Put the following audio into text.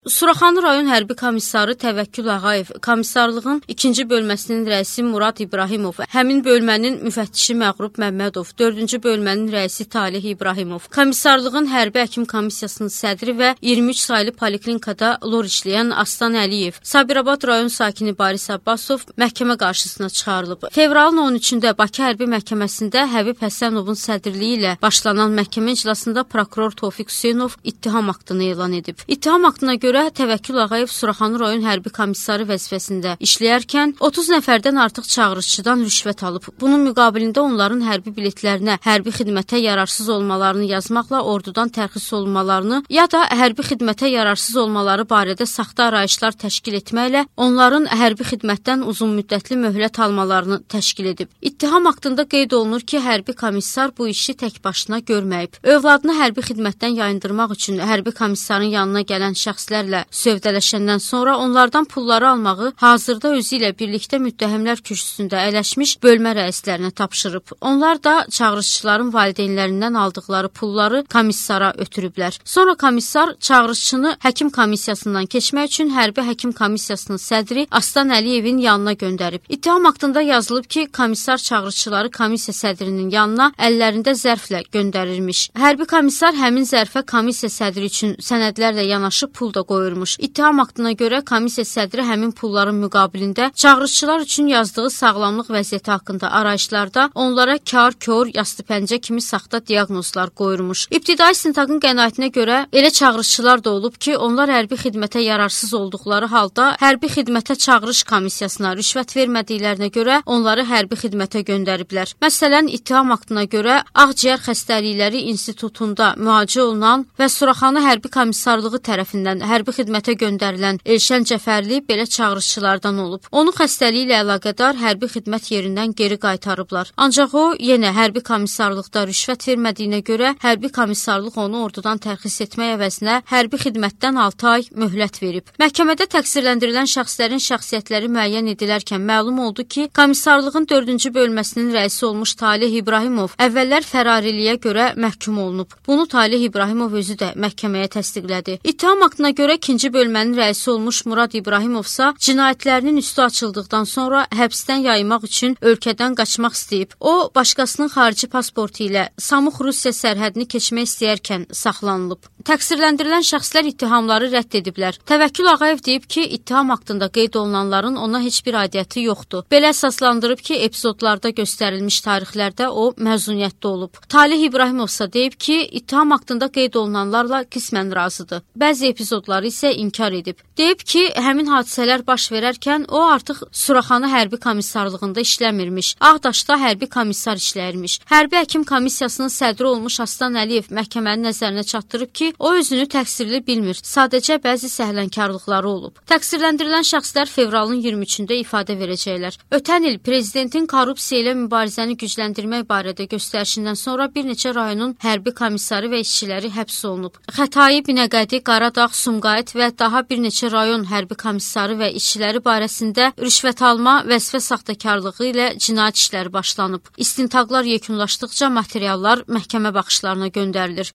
Suraxanı rayon hərbi komissarı Təvəkkül Ağayev, komissarlığın 2-ci bölməsinin rəisi Murad İbrahimov, həmin bölmənin müfəttişi Məğrub Məmmədov, 4-cü bölmənin rəisi Talih İbrahimov, komissarlığın hərbi həkim komissiyasının sədri və 23 saylı poliklinikada lor işləyən Aslan Əliyev, Sabirabad rayon sakini Baris Abbasov məhkəmə qarşısına çıxarılıb. Fevralın 13-də Bakı Hərbi Məhkəməsində Həbib Həsənovun sədrliyi ilə başlanan məhkəmə iclasında prokuror Tofiq Hüseynov ittiham aktını elan edib. İttiham aktına görə Təvəkkül Ağayev Suraxanı rayon hərbi komissarı vəzifəsində işləyərkən 30 nəfərdən artıq çağırışçıdan rüşvət alıb. Bunun müqabilində onların hərbi biletlərinə hərbi xidmətə yararsız olmalarını yazmaqla ordudan tərxis olunmalarını ya da hərbi xidmətə yararsız olmaları barədə saxta arayışlar təşkil etməklə onların hərbi xidmətdən uzun müddətli möhlət almalarını təşkil edib. İttiham aktında qeyd olunur ki, hərbi komissar bu işi tək başına görməyib. Övladını hərbi xidmətdən yayındırmaq üçün hərbi komissarın yanına gələn şəxslərlə sövdələşəndən sonra onlardan pulları almağı hazırda özü ilə birlikdə müttəhimlər kürsüsündə əyləşmiş bölmə rəislərinə tapşırıb. Onlar da çağırışçıların valideynlərindən aldıqları pulları komissara ötürüblər. Sonra komissar çağırışçını həkim komissiyasından keçmək üçün hərbi həkim komissiyasının sədri Aslan Əliyevin yanına göndərib. İttiham aktında yazılıb ki, komissar çağırışçıları komissiya sədrinin yanına əllərində zərflə göndərirmiş. Hərbi komissar həmin zərfə komissiya sədri üçün sənədlərlə yanaşı pul da qoyurmuş. İttiham aktına görə komissiya sədri həmin pulların müqabilində çağırışçılar üçün yazdığı sağlamlıq vəziyyəti haqqında arayışlarda onlara kar, kör, yastı pəncə kimi saxta diaqnozlar qoyurmuş. İbtidai istintaqın qənaətinə görə elə çağırışçılar da olub ki, onlar hərbi xidmətə yararsız olduqları halda hərbi xidmətə çağırış komissiyasına rüşvət vermədiklərinə görə onları hərbi xidmətə göndəriblər. Məsələn, ittiham aktına görə Ağciyər Xəstəlikləri İnstitutunda müalicə olunan və Suraxanı hərbi komissarlığı tərəfindən hərbi xidmətə göndərilən Elşən Cəfərli belə çağırışçılardan olub. Onu xəstəliyi ilə əlaqədar hərbi xidmət yerindən geri qaytarıblar. Ancaq o yenə hərbi komissarlıqda rüşvət vermədiyinə görə hərbi komissarlıq onu ordudan tərxis etmək əvəzinə hərbi xidmətdən 6 ay möhlət verib. Məhkəmədə təqsirləndirilən şəxslərin şəxsiyyətləri müəyyən edilərkən məlum oldu ki, komissarlığın 4-cü bölməsinin rəisi olmuş Talih İbrahimov əvvəllər fərariliyə görə məhkum olunub. Bunu Talih İbrahimov özü də məhkəməyə təsdiqlədi. İttiham aktına görə 2-ci bölmənin rəisi olmuş Murad İbrahimovsa cinayətlərinin üstü açıldıqdan sonra həbsdən yayınmaq üçün ölkədən qaçmaq istəyib. O, başqasının xarici pasportu ilə Samux Rusiya sərhədini keçmək istəyərkən saxlanılıb. Təqsirləndirilən şəxslər ittihamları rədd ediblər. Təvəkkül Ağayev deyib ki, ittiham aktında qeyd olunanların ona heç bir aidiyyəti yoxdur. Belə əsaslandırıb ki, epizodlarda göstərilmiş tarixlərdə o məzuniyyətdə olub. Talih İbrahimovsa deyib ki, ittiham aktında qeyd olunanlarla qismən razıdır. Bəzi epizodları isə inkar edib. Deyib ki, həmin hadisələr baş verərkən o artıq Suraxanı hərbi komissarlığında işləmirmiş. Ağdaşda hərbi komissar işləyirmiş. Hərbi həkim komissiyasının sədri olmuş Aslan Əliyev məhkəmənin nəzərinə çatdırıb ki, o özünü təqsirli bilmir. Sadəcə bəzi səhlənkarlıqları olub. Təqsirləndirilən şəxslər fevralın 23-də ifadə verəcəklər. Ötən il prezidentin korrupsiya ilə mübarizəni gücləndirmək barədə göstərişindən sonra bir neçə rayonun hərbi komissarı və işçiləri həbs olunub. Xətai, Binəqədi, Qaradağ, Sumqayıt və daha bir neçə rayon hərbi komissarı və işçiləri barəsində rüşvət alma, vəzifə saxtakarlığı ilə cinayət işləri başlanıb. İstintaqlar yekunlaşdıqca materiallar məhkəmə baxışlarına göndərilir.